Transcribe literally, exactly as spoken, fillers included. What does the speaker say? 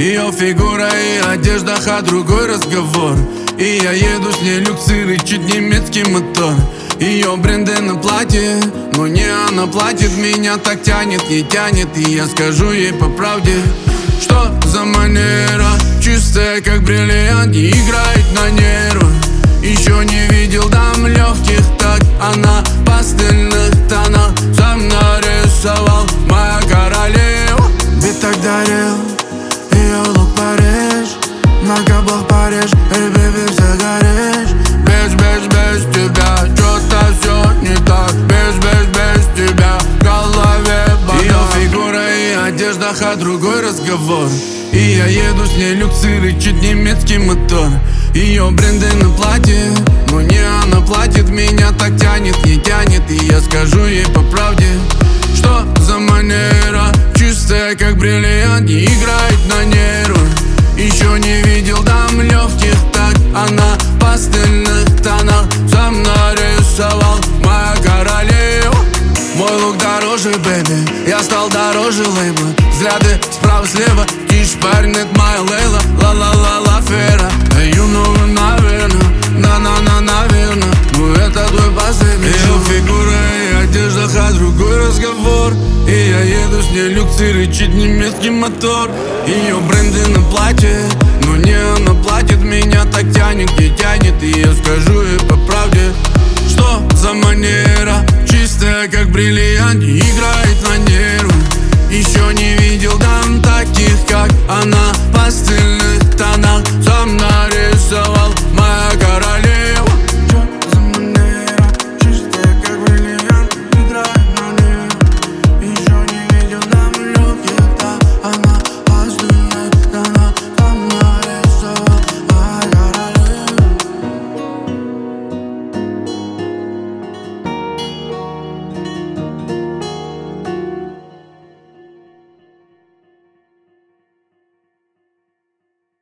Ее фигура и одежда, а другой разговор. И я еду с ней люксир и чуть немецкий мотор. Ее бренды на платье, но не она платит. Меня так тянет, не тянет. И я скажу ей по правде, что за манера, чистая как бриллиант, не играет на нервы. Еще не видел дам легких так. Она в пастельных тонах сам нарисовал. Моя королева. Ведь так дарил ее лук Париж, на каблах Париж. Эй, бэби, все горишь. Без, без, без тебя что-то все не так. Без, без, без тебя в голове бардак. Ее фигура и одежда, а другой разговор. И я еду с ней люксир и чуть немецкий мотор. Ее бренды на платье, но не она платит. Меня так тянет, не тянет. И я скажу ей по правде, что за манера, чистая как бриллиант, не играет на нервы. Еще не видел дам легких так. Она в пастельных тонах сам нарисовал. Моя королева. Мой лук дороже, бэби, я стал дороже лейбла. Взгляды справа-слева, тишь, парень, это моя Лейла. Ла-ла-ла-ла, фера. You know, наверно, на-на-на, наверно. Ну это твой последний. Ее фигура и одежда, а другой разговор. И я еду с ней люксир и чуть немецкий мотор. Ее бренды на платье, но не она платит. Меня так тянет, не тянет. И я скажу ей по правде, что за манера, чистая как бриллиант.